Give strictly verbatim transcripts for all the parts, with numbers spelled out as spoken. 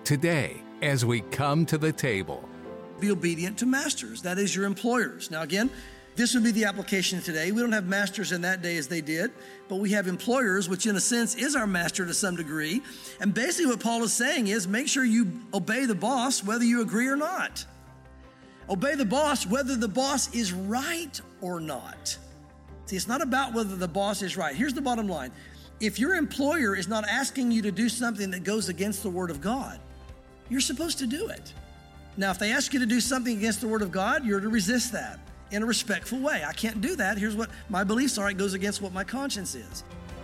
today as we come to the table. Be obedient to masters, that is your employers. Now again, this would be the application today. We don't have masters in that day as they did, but we have employers, which in a sense is our master to some degree. And basically what Paul is saying is make sure you obey the boss whether you agree or not. Obey the boss whether the boss is right or not. See, it's not about whether the boss is right. Here's the bottom line. If your employer is not asking you to do something that goes against the Word of God, you're supposed to do it. Now, if they ask you to do something against the Word of God, you're to resist that in a respectful way. I can't do that. Here's what my beliefs are. It goes against what my conscience is.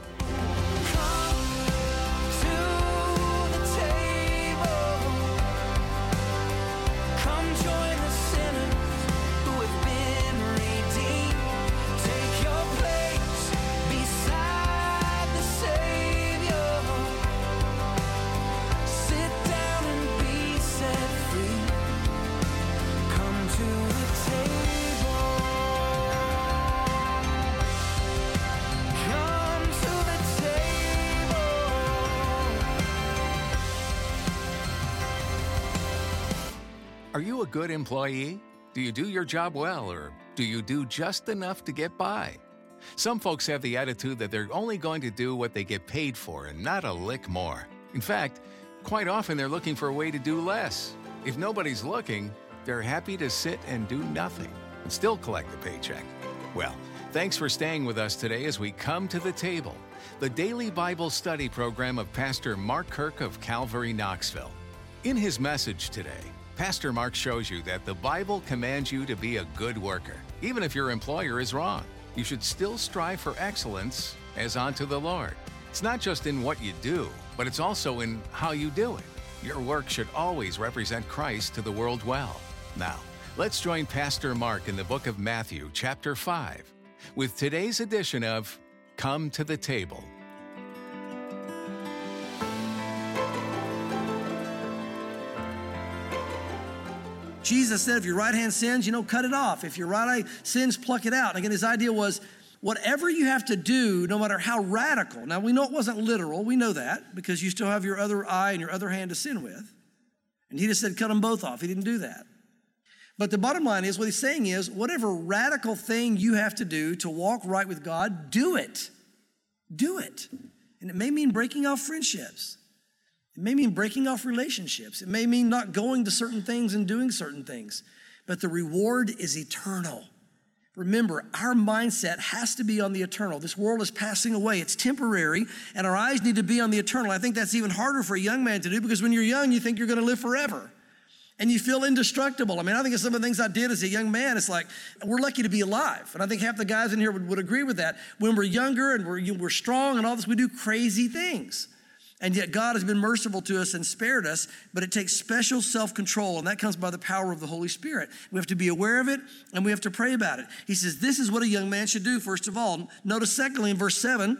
Are you a good employee? Do you do your job well, or do you do just enough to get by? Some folks have the attitude that they're only going to do what they get paid for and not a lick more. In fact, quite often they're looking for a way to do less. If nobody's looking, they're happy to sit and do nothing and still collect a paycheck. Well, thanks for staying with us today as we come to the table, the daily Bible study program of Pastor Mark Kirk of Calvary, Knoxville. In his message today, Pastor Mark shows you that the Bible commands you to be a good worker. Even if your employer is wrong, you should still strive for excellence as unto the Lord. It's not just in what you do, but it's also in how you do it. Your work should always represent Christ to the world well. Now, let's join Pastor Mark in the book of Matthew, chapter five, with today's edition of Come to the Table. Jesus said, if your right hand sins, you know, cut it off. If your right eye sins, pluck it out. And again, his idea was, whatever you have to do, no matter how radical. Now, we know it wasn't literal. We know that because you still have your other eye and your other hand to sin with. And he just said, cut them both off. He didn't do that. But the bottom line is, what he's saying is, whatever radical thing you have to do to walk right with God, do it. Do it. And it may mean breaking off friendships. It may mean breaking off relationships. It may mean not going to certain things and doing certain things. But the reward is eternal. Remember, our mindset has to be on the eternal. This world is passing away. It's temporary, and our eyes need to be on the eternal. I think that's even harder for a young man to do because when you're young, you think you're going to live forever. And you feel indestructible. I mean, I think of some of the things I did as a young man. It's like, we're lucky to be alive. And I think half the guys in here would, would agree with that. When we're younger and we're, we're strong and all this, we do crazy things. And yet God has been merciful to us and spared us, but it takes special self-control, and that comes by the power of the Holy Spirit. We have to be aware of it, and we have to pray about it. He says, this is what a young man should do, first of all. Notice secondly in verse seven,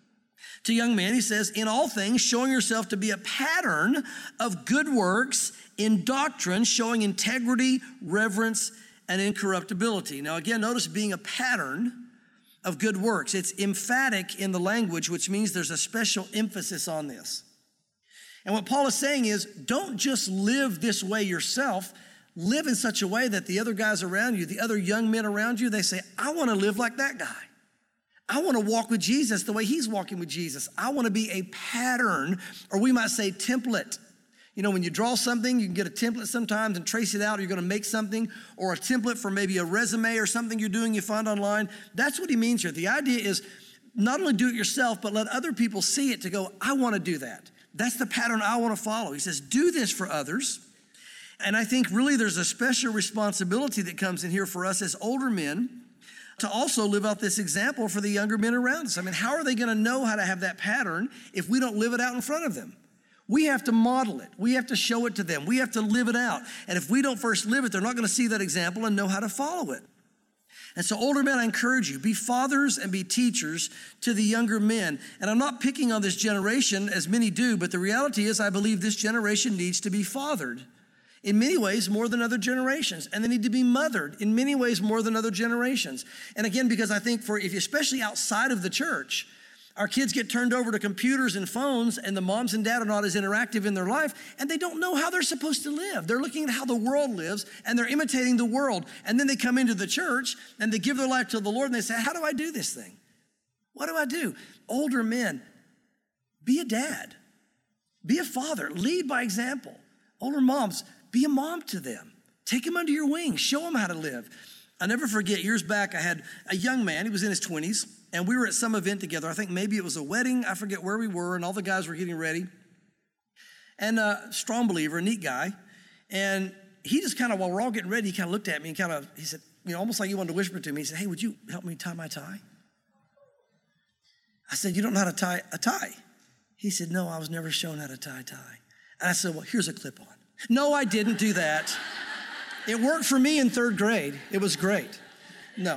to young men, he says, in all things, showing yourself to be a pattern of good works in doctrine, showing integrity, reverence, and incorruptibility. Now again, notice being a pattern of good works. It's emphatic in the language, which means there's a special emphasis on this. And what Paul is saying is, don't just live this way yourself. Live in such a way that the other guys around you, the other young men around you, they say, I want to live like that guy. I want to walk with Jesus the way he's walking with Jesus. I want to be a pattern, or we might say template. You know, when you draw something, you can get a template sometimes and trace it out, or you're going to make something, or a template for maybe a resume or something you're doing you find online. That's what he means here. The idea is not only do it yourself, but let other people see it to go, I want to do that. That's the pattern I want to follow. He says, do this for others. And I think really there's a special responsibility that comes in here for us as older men to also live out this example for the younger men around us. I mean, how are they going to know how to have that pattern if we don't live it out in front of them? We have to model it. We have to show it to them. We have to live it out. And if we don't first live it, they're not going to see that example and know how to follow it. And so older men, I encourage you, be fathers and be teachers to the younger men. And I'm not picking on this generation as many do, but the reality is I believe this generation needs to be fathered in many ways more than other generations. And they need to be mothered in many ways more than other generations. And again, because I think for, if especially outside of the church, Our kids get turned over to computers and phones, and the moms and dad are not as interactive in their life, and they don't know how they're supposed to live. They're looking at how the world lives, and they're imitating the world. And then they come into the church, and they give their life to the Lord, and they say, how do I do this thing? What do I do? Older men, be a dad. Be a father. Lead by example. Older moms, be a mom to them. Take them under your wing. Show them how to live. I'll never forget, years back, I had a young man. He was in his twenties, and we were at some event together. I think maybe it was a wedding. I forget where we were, and all the guys were getting ready. And a strong believer, a neat guy. And he just kind of, while we're all getting ready, he kind of looked at me and kind of, he said, you know, almost like he wanted to whisper to me. He said, hey, would you help me tie my tie? I said, you don't know how to tie a tie? He said, no, I was never shown how to tie a tie. And I said, well, here's a clip-on. No, I didn't do that. It worked for me in third grade. It was great. No.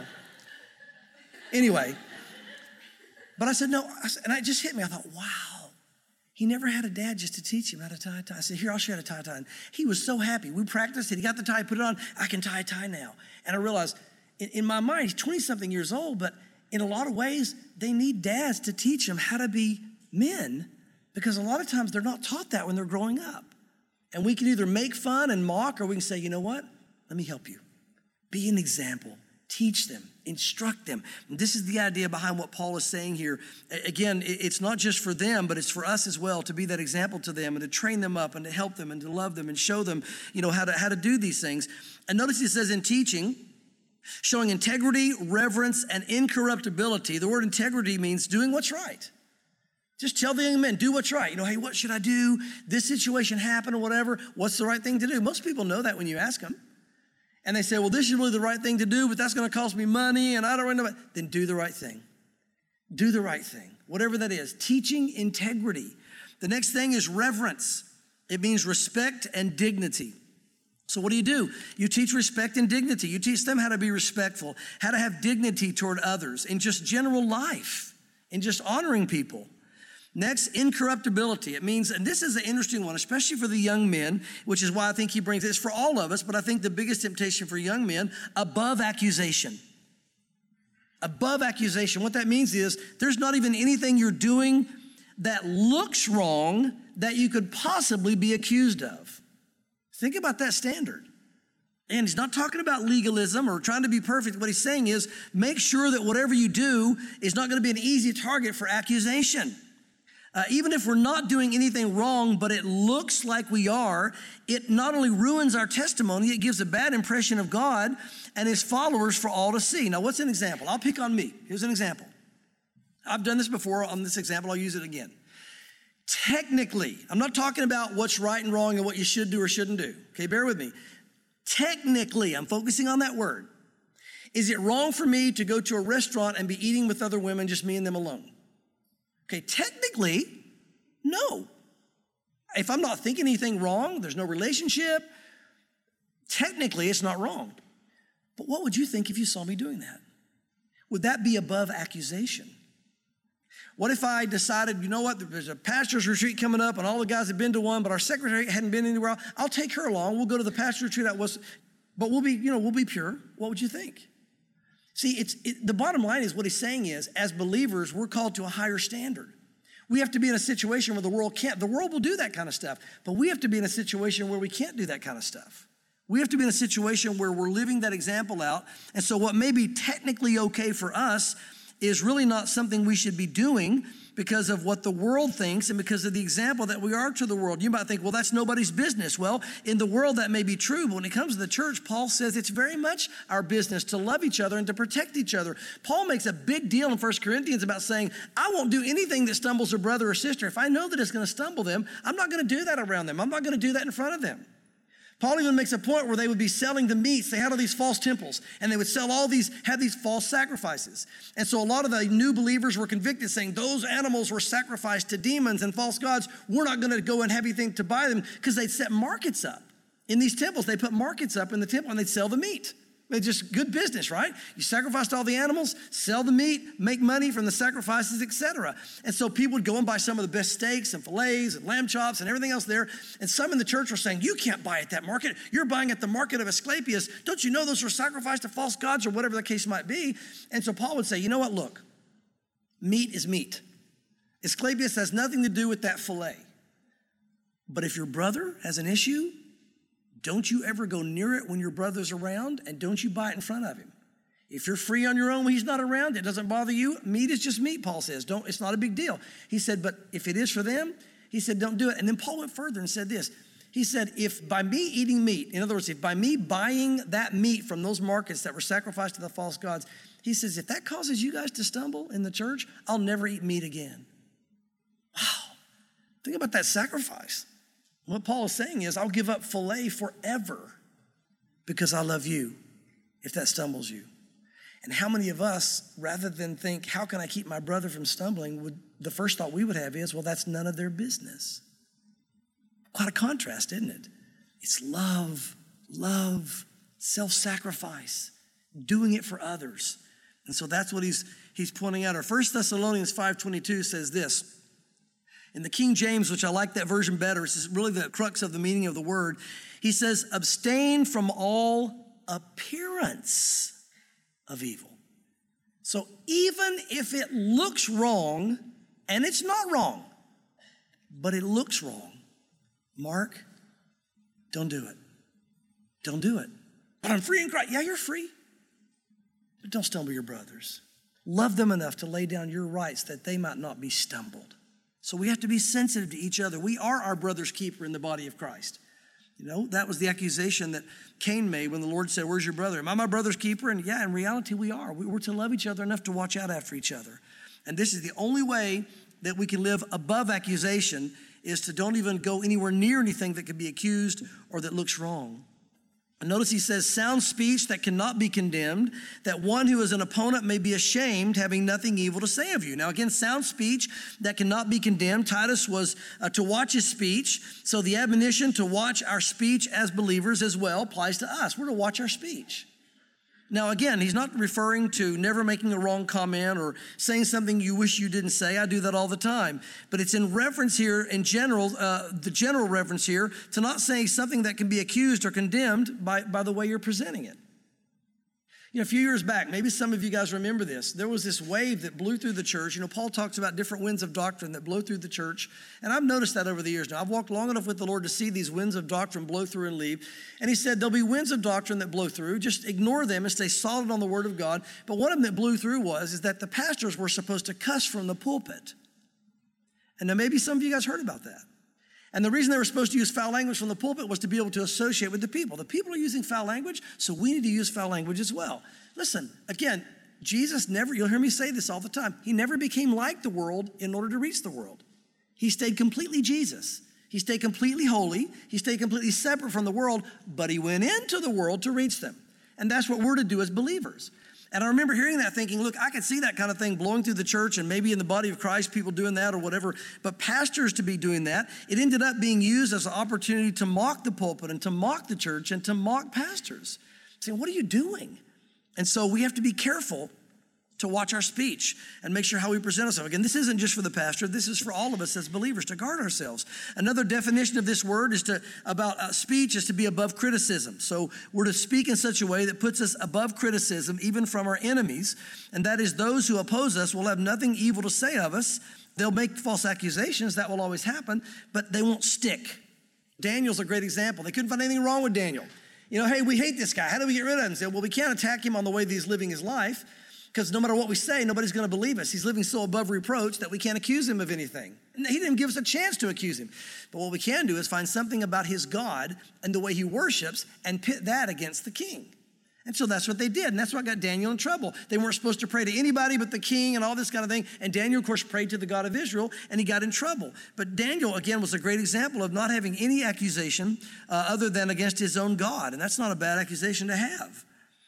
Anyway, but I said, no, I said, and it just hit me. I thought, wow, he never had a dad just to teach him how to tie a tie. I said, here, I'll show you how to tie a tie. And he was so happy. We practiced it. He got the tie, put it on. I can tie a tie now. And I realized, in, in my mind, he's twenty-something years old, but in a lot of ways, they need dads to teach them how to be men, because a lot of times they're not taught that when they're growing up. And we can either make fun and mock, or we can say, you know what? Let me help you. Be an example. Teach them. Instruct them. And this is the idea behind what Paul is saying here. Again, it's not just for them, but it's for us as well to be that example to them and to train them up and to help them and to love them and show them, you know, how to, how to do these things. And notice he says in teaching, showing integrity, reverence, and incorruptibility. The word integrity means doing what's right. Just tell the young men, do what's right. You know, hey, what should I do? This situation happened or whatever. What's the right thing to do? Most people know that when you ask them. And they say, well, this is really the right thing to do, but that's going to cost me money, and I don't really know. Then do the right thing. Do the right thing, whatever that is. Teaching integrity. The next thing is reverence. It means respect and dignity. So what do you do? You teach respect and dignity. You teach them how to be respectful, how to have dignity toward others in just general life, in just honoring people. Next, incorruptibility. It means, and this is an interesting one, especially for the young men, which is why I think he brings this for all of us, but I think the biggest temptation for young men, above accusation. Above accusation. What that means is there's not even anything you're doing that looks wrong that you could possibly be accused of. Think about that standard. And he's not talking about legalism or trying to be perfect. What he's saying is make sure that whatever you do is not going to be an easy target for accusation. Uh, even if we're not doing anything wrong, but it looks like we are, it not only ruins our testimony, it gives a bad impression of God and his followers for all to see. Now, what's an example? I'll pick on me. Here's an example. I've done this before. On this example, I'll use it again. Technically, I'm not talking about what's right and wrong and what you should do or shouldn't do. Okay, bear with me. Technically, I'm focusing on that word. Is it wrong for me to go to a restaurant and be eating with other women, just me and them alone? Okay, technically, no. If I'm not thinking anything wrong, there's no relationship, technically it's not wrong. But what would you think if you saw me doing that? Would that be above accusation? What if I decided, you know what, there's a pastor's retreat coming up and all the guys have been to one, but our secretary hadn't been anywhere else. I'll take her along. We'll go to the pastor's retreat. That was, but we'll be, you know, we'll be pure. What would you think? See, it's it, the bottom line is what he's saying is, as believers, we're called to a higher standard. We have to be in a situation where the world can't. The world will do that kind of stuff, but we have to be in a situation where we can't do that kind of stuff. We have to be in a situation where we're living that example out. And so what may be technically okay for us is really not something we should be doing because of what the world thinks and because of the example that we are to the world. You might think, well, that's nobody's business. Well, in the world that may be true, but when it comes to the church, Paul says it's very much our business to love each other and to protect each other. Paul makes a big deal in First Corinthians about saying, I won't do anything that stumbles a brother or sister. If I know that it's going to stumble them, I'm not going to do that around them. I'm not going to do that in front of them. Paul even makes a point where they would be selling the meats. They had all these false temples, and they would sell all these, have these false sacrifices. And so a lot of the new believers were convicted, saying those animals were sacrificed to demons and false gods. We're not going to go and have anything to buy them, because they'd set markets up. In these temples, they put markets up in the temple, and they'd sell the meat. It's just good business, right? You sacrificed all the animals, sell the meat, make money from the sacrifices, et cetera. And so people would go and buy some of the best steaks and fillets and lamb chops and everything else there. And some in the church were saying, you can't buy at that market. You're buying at the market of Asclepius. Don't you know those were sacrificed to false gods or whatever the case might be? And so Paul would say, you know what, look, meat is meat. Asclepius has nothing to do with that fillet. But if your brother has an issue, don't you ever go near it when your brother's around, and don't you buy it in front of him. If you're free on your own when he's not around, it doesn't bother you. Meat is just meat, Paul says. Don't, it's not a big deal. He said, but if it is for them, he said, don't do it. And then Paul went further and said this. He said, if by me eating meat, in other words, if by me buying that meat from those markets that were sacrificed to the false gods, he says, if that causes you guys to stumble in the church, I'll never eat meat again. Wow. Think about that sacrifice. What Paul is saying is, I'll give up filet forever because I love you if that stumbles you. And how many of us, rather than think, how can I keep my brother from stumbling, would the first thought we would have is, well, that's none of their business. Quite a contrast, isn't it? It's love, love, self-sacrifice, doing it for others. And so that's what he's, he's pointing out. Or First Thessalonians five twenty-two says this. In the King James, which I like that version better, it's really the crux of the meaning of the word. He says, abstain from all appearance of evil. So even if it looks wrong, and it's not wrong, but it looks wrong, Mark, don't do it. Don't do it. But I'm free in Christ. Yeah, you're free. But don't stumble your brothers. Love them enough to lay down your rights that they might not be stumbled. So we have to be sensitive to each other. We are our brother's keeper in the body of Christ. You know, that was the accusation that Cain made when the Lord said, where's your brother? Am I my brother's keeper? And yeah, in reality, we are. We're to love each other enough to watch out after each other. And this is the only way that we can live above accusation, is to don't even go anywhere near anything that could be accused or that looks wrong. And notice he says, sound speech that cannot be condemned, that one who is an opponent may be ashamed, having nothing evil to say of you. Now again, sound speech that cannot be condemned. Titus was uh, to watch his speech. So the admonition to watch our speech as believers as well applies to us. We're to watch our speech. Now again, he's not referring to never making a wrong comment or saying something you wish you didn't say. I do that all the time. But it's in reference here, in general, uh, the general reference here, to not saying something that can be accused or condemned by, by the way you're presenting it. You know, a few years back, maybe some of you guys remember this, there was this wave that blew through the church. You know, Paul talks about different winds of doctrine that blow through the church. And I've noticed that over the years now. I've walked long enough with the Lord to see these winds of doctrine blow through and leave. And he said, there'll be winds of doctrine that blow through. Just ignore them and stay solid on the word of God. But one of them that blew through was, is that the pastors were supposed to cuss from the pulpit. And now maybe some of you guys heard about that. And the reason they were supposed to use foul language from the pulpit was to be able to associate with the people. The people are using foul language, so we need to use foul language as well. Listen, again, Jesus never, you'll hear me say this all the time, he never became like the world in order to reach the world. He stayed completely Jesus. He stayed completely holy. He stayed completely separate from the world, but he went into the world to reach them. And that's what we're to do as believers. And I remember hearing that thinking, look, I could see that kind of thing blowing through the church and maybe in the body of Christ, people doing that or whatever, but pastors to be doing that, it ended up being used as an opportunity to mock the pulpit and to mock the church and to mock pastors. Saying, what are you doing? And so we have to be careful to watch our speech and make sure how we present ourselves. Again, this isn't just for the pastor. This is for all of us as believers to guard ourselves. Another definition of this word is to about uh, speech is to be above criticism. So we're to speak in such a way that puts us above criticism, even from our enemies. And that is those who oppose us will have nothing evil to say of us. They'll make false accusations. That will always happen, but they won't stick. Daniel's a great example. They couldn't find anything wrong with Daniel. You know, hey, we hate this guy. How do we get rid of him? And say, well, we can't attack him on the way that he's living his life, because no matter what we say, nobody's going to believe us. He's living so above reproach that we can't accuse him of anything. And he didn't give us a chance to accuse him. But what we can do is find something about his God and the way he worships and pit that against the king. And so that's what they did. And that's what got Daniel in trouble. They weren't supposed to pray to anybody but the king and all this kind of thing. And Daniel, of course, prayed to the God of Israel, and he got in trouble. But Daniel, again, was a great example of not having any accusation uh, other than against his own God. And that's not a bad accusation to have.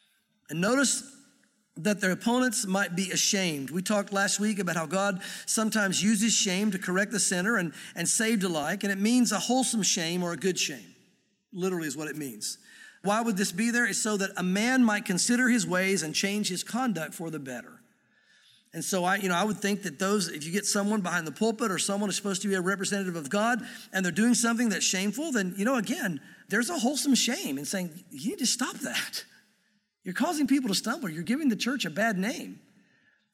And notice that their opponents might be ashamed. We talked last week about how God sometimes uses shame to correct the sinner and, and saved alike. And it means a wholesome shame or a good shame. Literally is what it means. Why would this be there? It's so that a man might consider his ways and change his conduct for the better. And so I, you know, I would think that those, if you get someone behind the pulpit or someone who's supposed to be a representative of God and they're doing something that's shameful, then, you know, again, there's a wholesome shame in saying, you need to stop that. You're causing people to stumble. You're giving the church a bad name.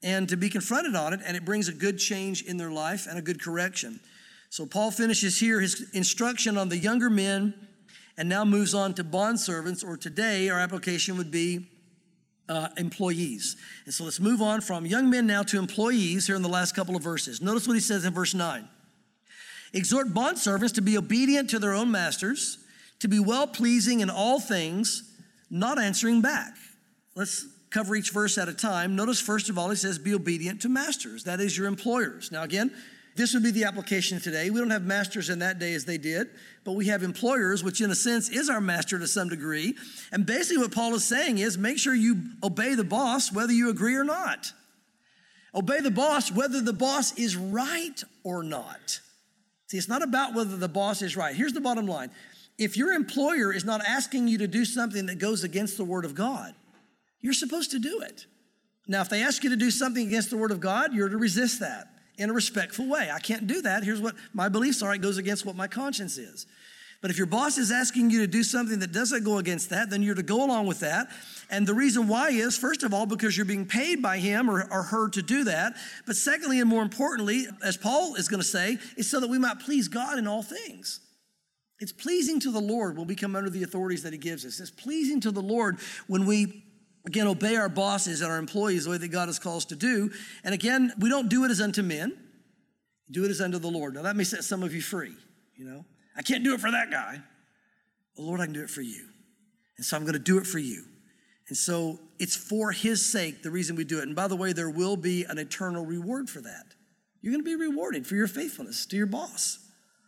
and to be confronted on it, and it brings a good change in their life and a good correction. So Paul finishes here his instruction on the younger men and now moves on to bondservants, or today our application would be uh, employees. And so let's move on from young men now to employees here in the last couple of verses. Notice what he says in verse nine. Exhort bondservants to be obedient to their own masters, to be well-pleasing in all things, not answering back. Let's cover each verse at a time. Notice, first of all, he says, be obedient to masters. That is your employers. Now, again, this would be the application today. We don't have masters in that day as they did, but we have employers, which in a sense is our master to some degree. And basically what Paul is saying is make sure you obey the boss whether you agree or not. Obey the boss whether the boss is right or not. See, it's not about whether the boss is right. Here's the bottom line. If your employer is not asking you to do something that goes against the Word of God, you're supposed to do it. Now, if they ask you to do something against the Word of God, you're to resist that in a respectful way. I can't do that. Here's what my beliefs are. It goes against what my conscience is. But if your boss is asking you to do something that doesn't go against that, then you're to go along with that. And the reason why is, first of all, because you're being paid by him or, or her to do that. But secondly, and more importantly, as Paul is going to say, is so that we might please God in all things. It's pleasing to the Lord when we come under the authorities that he gives us. It's pleasing to the Lord when we, again, obey our bosses and our employees the way that God has called us to do. And again, we don't do it as unto men. Do it as unto the Lord. Now, that may set some of you free, you know. I can't do it for that guy. Well, Lord, I can do it for you. And so I'm going to do it for you. And so it's for his sake, the reason we do it. And by the way, there will be an eternal reward for that. You're going to be rewarded for your faithfulness to your boss.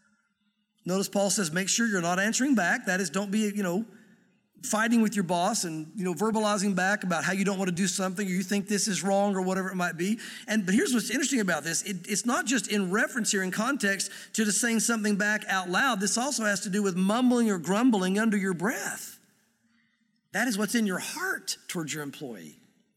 Notice Paul says, make sure you're not answering back. That is, don't be, you know, fighting with your boss and, you know, verbalizing back about how you don't want to do something or you think this is wrong or whatever it might be. And but here's what's interesting about this. It, it's not just in reference here in context to just saying something back out loud. This also has to do with mumbling or grumbling under your breath. That is what's in your heart towards your employee.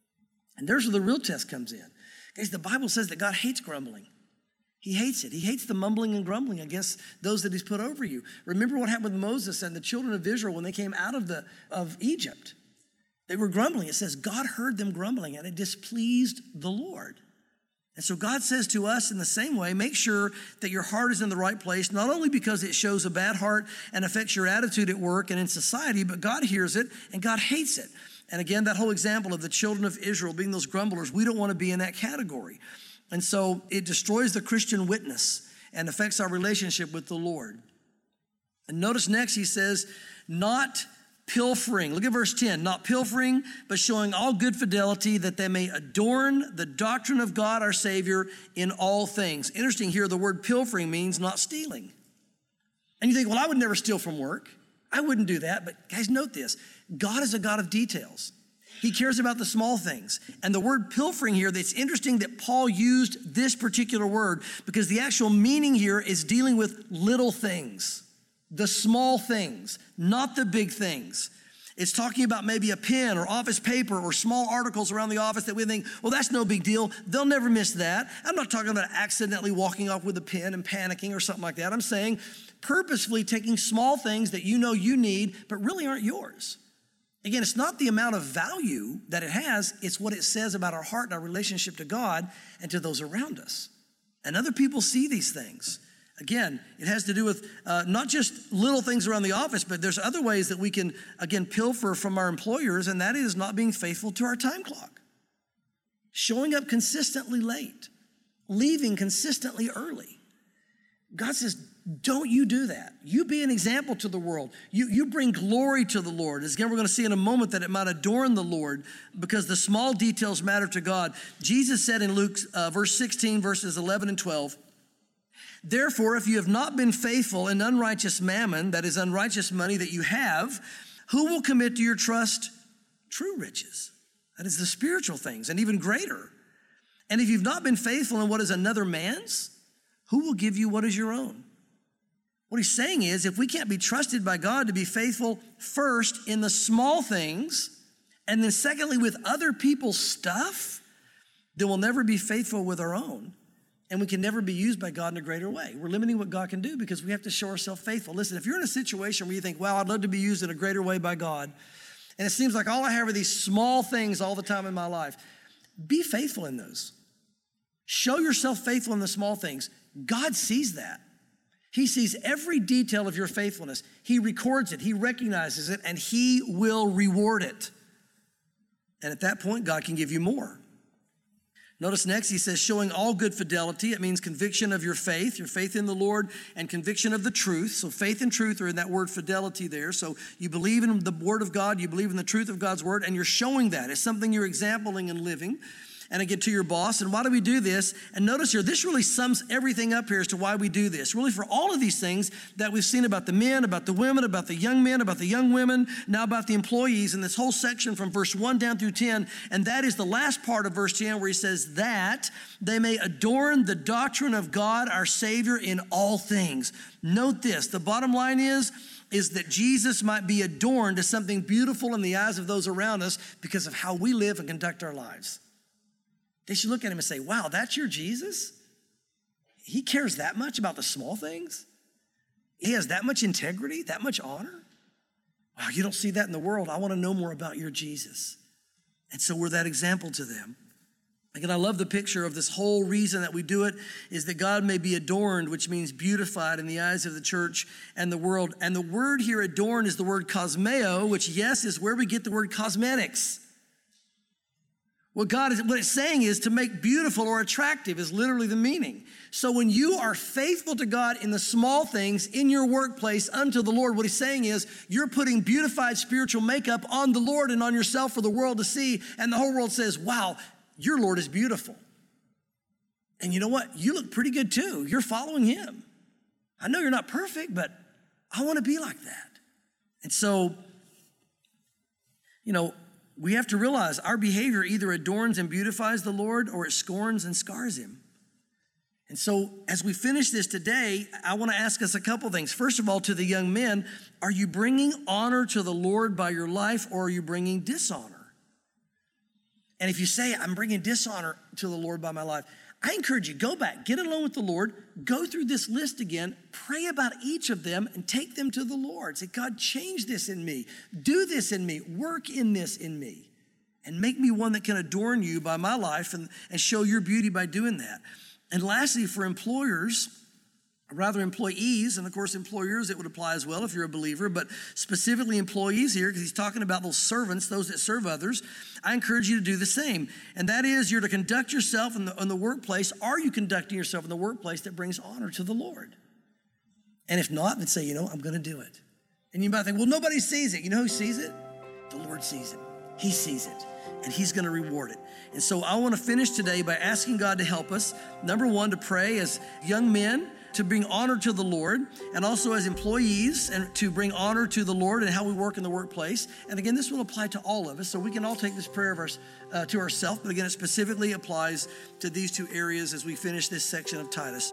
And there's where the real test comes in. Guys, the Bible says that God hates grumbling. He hates it. He hates the mumbling and grumbling against those that he's put over you. Remember what happened with Moses and the children of Israel when they came out of the of Egypt. They were grumbling. It says God heard them grumbling and it displeased the Lord. And so God says to us in the same way, make sure that your heart is in the right place, not only because it shows a bad heart and affects your attitude at work and in society, but God hears it and God hates it. And again, that whole example of the children of Israel being those grumblers, we don't want to be in that category. And so it destroys the Christian witness and affects our relationship with the Lord. And notice next he says, not pilfering. Look at verse ten. Not pilfering, but showing all good fidelity that they may adorn the doctrine of God our Savior in all things. Interesting here, the word pilfering means not stealing. And you think, well, I would never steal from work. I wouldn't do that. But guys, note this. God is a God of details. He cares about the small things. And the word pilfering here, it's interesting that Paul used this particular word because the actual meaning here is dealing with little things, the small things, not the big things. It's talking about maybe a pen or office paper or small articles around the office that we think, well, that's no big deal. They'll never miss that. I'm not talking about accidentally walking off with a pen and panicking or something like that. I'm saying purposefully taking small things that you know you need, but really aren't yours. Again, it's not the amount of value that it has, it's what it says about our heart and our relationship to God and to those around us. And other people see these things. Again, it has to do with uh, not just little things around the office, but there's other ways that we can, again, pilfer from our employers, and that is not being faithful to our time clock. Showing up consistently late, leaving consistently early. God says, don't you do that. You be an example to the world. You, you bring glory to the Lord. As again, we're going to see in a moment that it might adorn the Lord because the small details matter to God. Jesus said in Luke uh, verse sixteen, verses eleven and twelve, therefore, if you have not been faithful in unrighteous mammon, that is unrighteous money that you have, who will commit to your trust true riches? That is the spiritual things and even greater. And if you've not been faithful in what is another man's, who will give you what is your own? What he's saying is, if we can't be trusted by God to be faithful first in the small things, and then secondly with other people's stuff, then we'll never be faithful with our own. And we can never be used by God in a greater way. We're limiting what God can do because we have to show ourselves faithful. Listen, if you're in a situation where you think, wow, I'd love to be used in a greater way by God, and it seems like all I have are these small things all the time in my life, be faithful in those. Show yourself faithful in the small things. God sees that. He sees every detail of your faithfulness. He records it, he recognizes it, and he will reward it. And at that point, God can give you more. Notice next, he says, showing all good fidelity. It means conviction of your faith, your faith in the Lord, and conviction of the truth. So faith and truth are in that word fidelity there. So you believe in the word of God, you believe in the truth of God's word, and you're showing that. It's something you're exempling and living. And again, to your boss. And why do we do this? And notice here, this really sums everything up here as to why we do this. Really for all of these things that we've seen about the men, about the women, about the young men, about the young women, now about the employees, in this whole section from verse one down through ten. And that is the last part of verse ten where he says that they may adorn the doctrine of God, our Savior, in all things. Note this, the bottom line is, is that Jesus might be adorned as something beautiful in the eyes of those around us because of how we live and conduct our lives. They should look at him and say, wow, that's your Jesus? He cares that much about the small things? He has that much integrity, that much honor? Wow, you don't see that in the world. I want to know more about your Jesus. And so we're that example to them. Again, I love the picture of this whole reason that we do it is that God may be adorned, which means beautified in the eyes of the church and the world. And the word here, adorned, is the word cosmeo, which, yes, is where we get the word cosmetics. What God is, what it's saying is to make beautiful or attractive is literally the meaning. So when you are faithful to God in the small things in your workplace unto the Lord, what he's saying is you're putting beautified spiritual makeup on the Lord and on yourself for the world to see. And the whole world says, wow, your Lord is beautiful. And you know what? You look pretty good too. You're following him. I know you're not perfect, but I want to be like that. And so, you know, we have to realize our behavior either adorns and beautifies the Lord or it scorns and scars him. And so as we finish this today, I want to ask us a couple things. First of all, to the young men, are you bringing honor to the Lord by your life or are you bringing dishonor? And if you say, I'm bringing dishonor to the Lord by my life, I encourage you, go back, get alone with the Lord, go through this list again, pray about each of them and take them to the Lord. Say, God, change this in me, do this in me, work in this in me, and make me one that can adorn you by my life and, and show your beauty by doing that. And lastly, for employers, or rather employees, and of course employers, it would apply as well if you're a believer, but specifically employees here, because he's talking about those servants, those that serve others, I encourage you to do the same. And that is you're to conduct yourself in the, in the workplace. Are you conducting yourself in the workplace that brings honor to the Lord? And if not, then say, you know, I'm going to do it. And you might think, well, nobody sees it. You know who sees it? The Lord sees it. He sees it, and he's going to reward it. And so I want to finish today by asking God to help us, number one, to pray as young men, to bring honor to the Lord, and also as employees, and to bring honor to the Lord and how we work in the workplace. And again, this will apply to all of us, so we can all take this prayer of ours, uh, to ourselves, but again, it specifically applies to these two areas as we finish this section of Titus.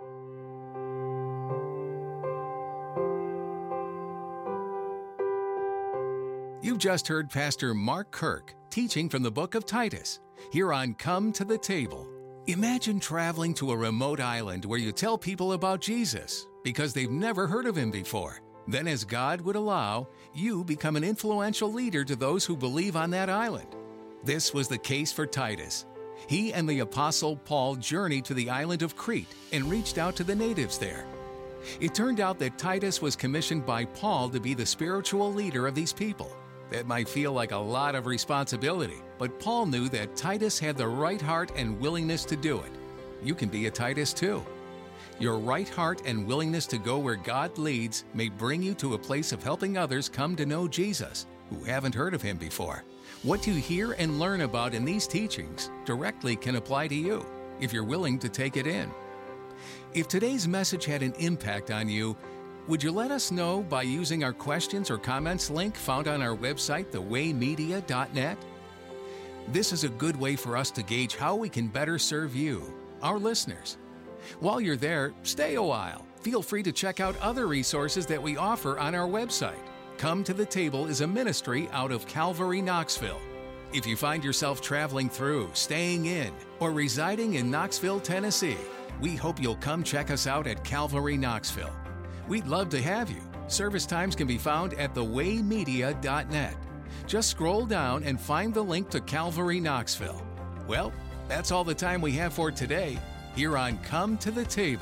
You've just heard Pastor Mark Kirk teaching from the book of Titus, here on Come to the Table. Imagine traveling to a remote island where you tell people about Jesus because they've never heard of him before. Then, as God would allow, you become an influential leader to those who believe on that island. This was the case for Titus. He and the Apostle Paul journeyed to the island of Crete and reached out to the natives there. It turned out that Titus was commissioned by Paul to be the spiritual leader of these people. That might feel like a lot of responsibility, but Paul knew that Titus had the right heart and willingness to do it. You can be a Titus too. Your right heart and willingness to go where God leads may bring you to a place of helping others come to know Jesus who haven't heard of him before. What you hear and learn about in these teachings directly can apply to you if you're willing to take it in. If today's message had an impact on you, would you let us know by using our questions or comments link found on our website, the way media dot net? This is a good way for us to gauge how we can better serve you, our listeners. While you're there, stay a while. Feel free to check out other resources that we offer on our website. Come to the Table is a ministry out of Calvary, Knoxville. If you find yourself traveling through, staying in, or residing in Knoxville, Tennessee, we hope you'll come check us out at Calvary, Knoxville. We'd love to have you. Service times can be found at the way media dot net. Just scroll down and find the link to Calvary, Knoxville. Well, that's all the time we have for today. here on Come to the Table.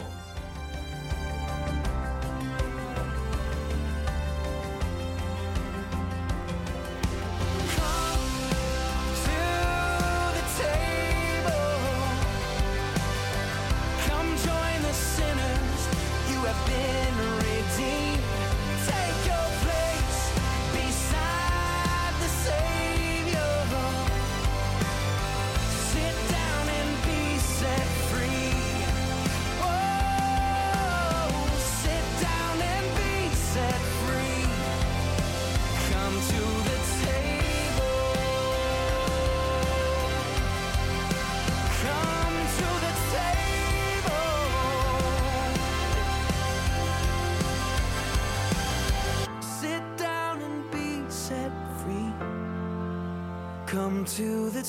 Come to the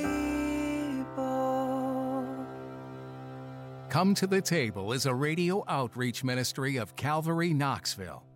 table. Come to the Table is a radio outreach ministry of Calvary Knoxville.